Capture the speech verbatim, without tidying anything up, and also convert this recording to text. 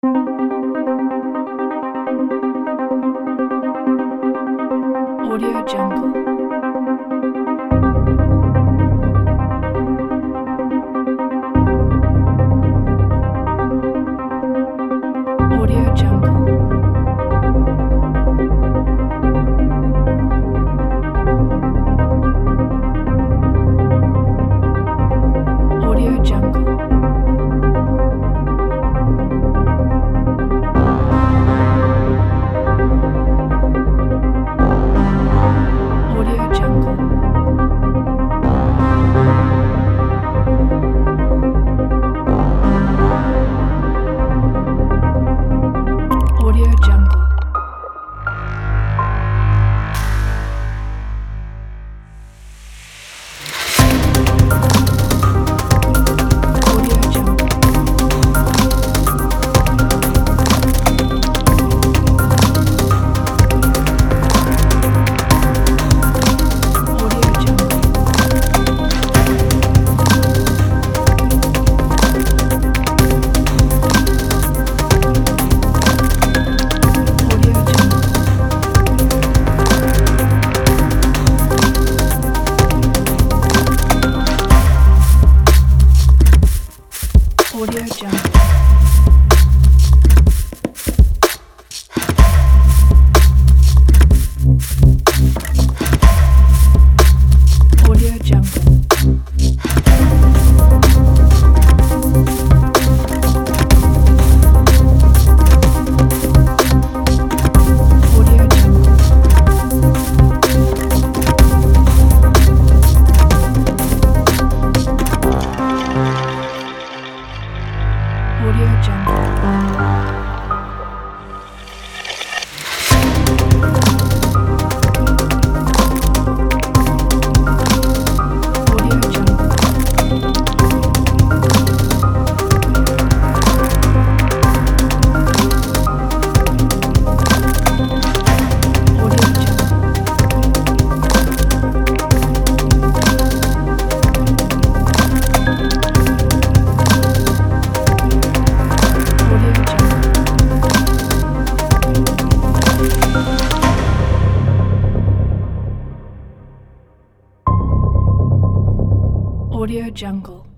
Audio Jungle. Audio Jungle. Audio Jungle. Audio Jungle. Audio Jungle. Audio Jungle. Audio Jungle. Audio Jungle. Audio Jungle. Audio Jungle. Audio Jungle. Audio Jungle. Audio Jungle. Audio Jungle. Audio Jungle. Audio Jungle.